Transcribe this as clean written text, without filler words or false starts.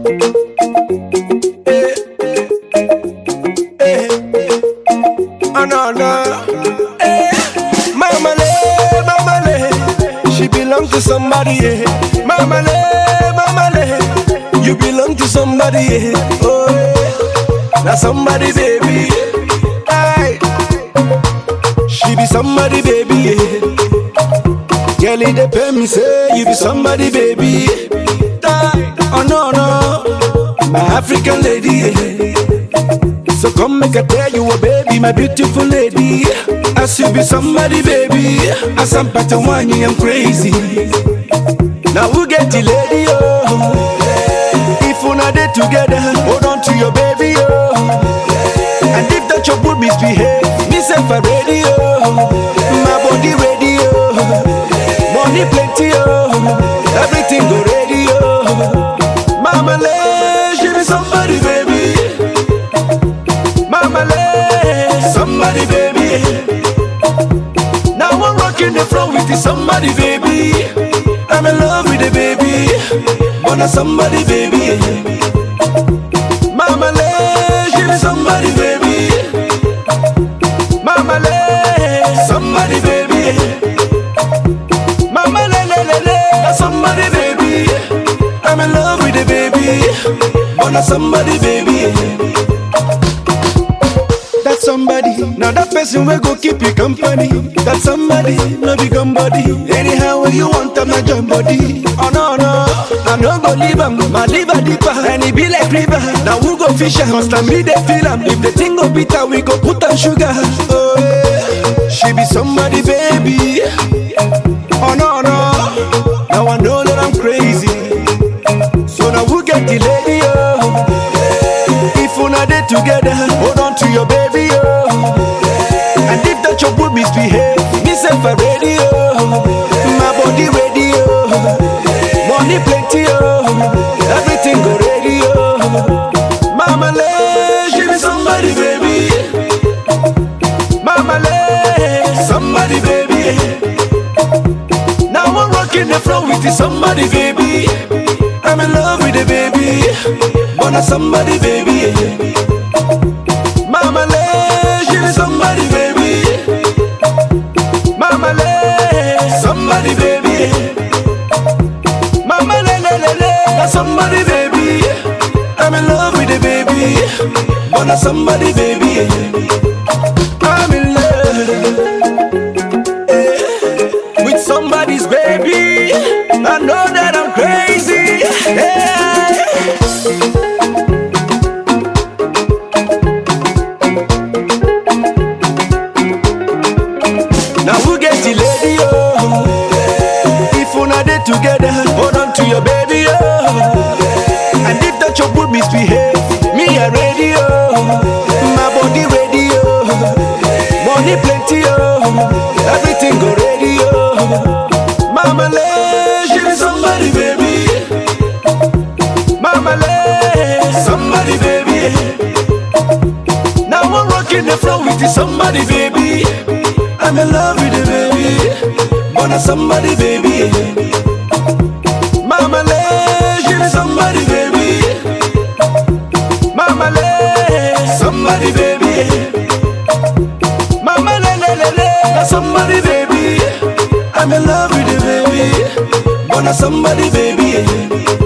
Eh, eh, oh no no. Eh, mama le, she belong to somebody. Mama le, you belong to somebody. Oh, now somebody baby. Aye, she be somebody baby. Girl, they pay me say you be somebody baby. Oh no no, my African lady. So come make I tell you, baby, my beautiful lady. As you be somebody baby, as I'm part of one, I'm crazy. Now who get the lady, oh? If we're not there together, hold on to your baby, oh. And if that your would misbehave, myself a radio, my body radio, money plenty, oh, everything go radio. Mama le, she be somebody baby. Mama le, somebody baby. Now I'm rocking the floor with the somebody baby. I'm in love with the baby, wanna somebody baby. Mama le, she be somebody baby. Mama le, somebody baby. Mama le, somebody baby. I'm in love with the baby, wanna somebody baby. That somebody, now that person will go keep you company. That somebody, no be somebody. Anyhow when you want, I'm not your body. Oh no no, I'm not gonna leave him. My liver deeper, and it be like river. Now we go fish and constantly they feel him. If the thing go bitter, we go put on sugar. Oh yeah, she be somebody baby. Oh no no, now I know that I'm crazy. So now we get the lady, oh. If we're not there together, hold on to your baby, oh. And if that your would misbehave, myself a radio, my body radio, money plenty, oh, everything go radio. Mama le, she be somebody baby. Mama le, somebody baby. Now I'm rocking the floor with the somebody baby. I'm in love with the baby, wanna somebody baby. Mama le, she be somebody baby. Mama le, somebody baby. Mama le, somebody baby. I'm in love with the baby, wanna somebody baby. I'm in love, with somebody's baby. I know that I'm crazy. Hey. Now who get the lady, oh? If we're not there together, hold on to your baby, oh. And if that your would misbehave, me a radio, my body radio, money plenty, oh, everything go radio. Mama le, she be somebody baby. Mama le, somebody baby. Now I'm rocking the floor with the somebody baby. I'm in love with the baby, wanna somebody baby. Mama le, she be somebody baby. Mama le, somebody baby. Mama le, somebody baby. I'm in love with the baby, wanna somebody baby.